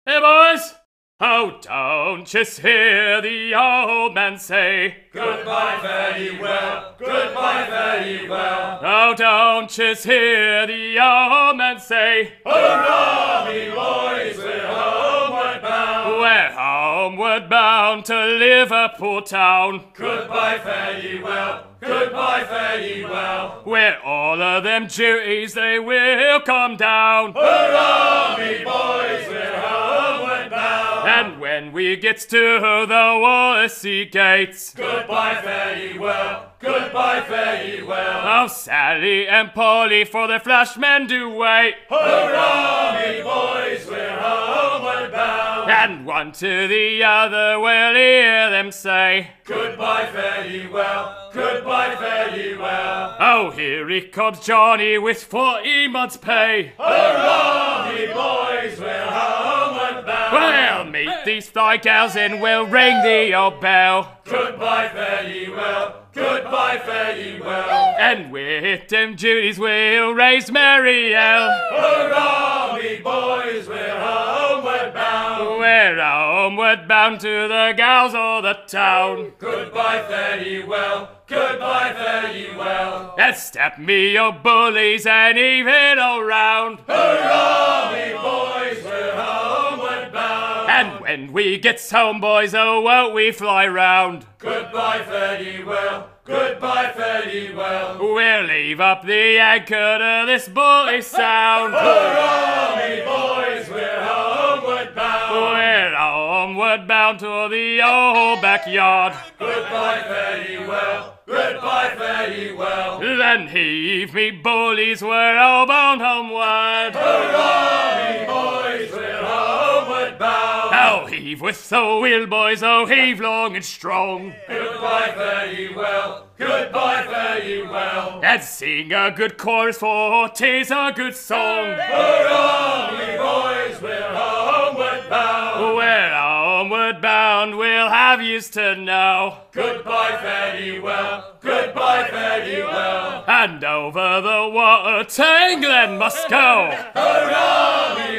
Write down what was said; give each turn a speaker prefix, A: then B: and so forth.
A: Hey, boys! Oh, don't you hear the old man say,
B: goodbye, fare ye well, goodbye, fare ye well.
A: Oh, don't you hear the old man say,
B: hurrah, me boys, we're homeward bound.
A: We're homeward bound to Liverpool town.
B: Goodbye, fare ye well, goodbye, fare ye well.
A: Where all of them duties they will come down.
B: Hurrah, me boys, we're homeward bound.
A: And when we get to the Wallasey gates,
B: goodbye, fare ye well, goodbye, fare ye well.
A: Oh, Sally and Polly for the flashmen do wait.
B: Hurrah, me boys, we're homeward bound.
A: And one to the other we'll hear them say,
B: goodbye, fare ye well, goodbye, fare ye well.
A: Oh, here he comes Johnny with 40 months' pay.
B: Hurrah, me boys, we're homeward bound.
A: We'll meet these fly gals and we'll ring the old bell.
B: Goodbye, fare ye well, goodbye, fare ye well.
A: And with them duties we'll raise Marielle.
B: Hurrah, me boys, we're homeward bound.
A: We're homeward bound to the gals of the town.
B: Goodbye, fare ye well, goodbye, fare ye well.
A: And step me your bullies and even all round.
B: Hurrah, me boys, we're homeward bound.
A: And when we get home, boys, oh, won't we fly round?
B: Goodbye, fare ye well, goodbye, fare ye well.
A: We'll leave up the anchor to this bully sound.
B: Hurrah, me boys, we're homeward bound.
A: We're homeward bound to the old backyard.
B: Goodbye, fare ye well, goodbye, fare ye well.
A: Then heave me bullies, we're all bound homeward.
B: Hurrah, me boys, we're homeward bound.
A: Oh, heave with the wheel, boys, oh, heave long and strong.
B: Goodbye, fare ye well, goodbye, fare ye well.
A: And sing a good chorus, for 'tis a good song.
B: Hurrah, me boys, we're homeward bound.
A: We're homeward bound, we'll have yous to know.
B: Goodbye, fare ye well, goodbye, fare ye well.
A: And over the water to England must go.
B: Hurrah, me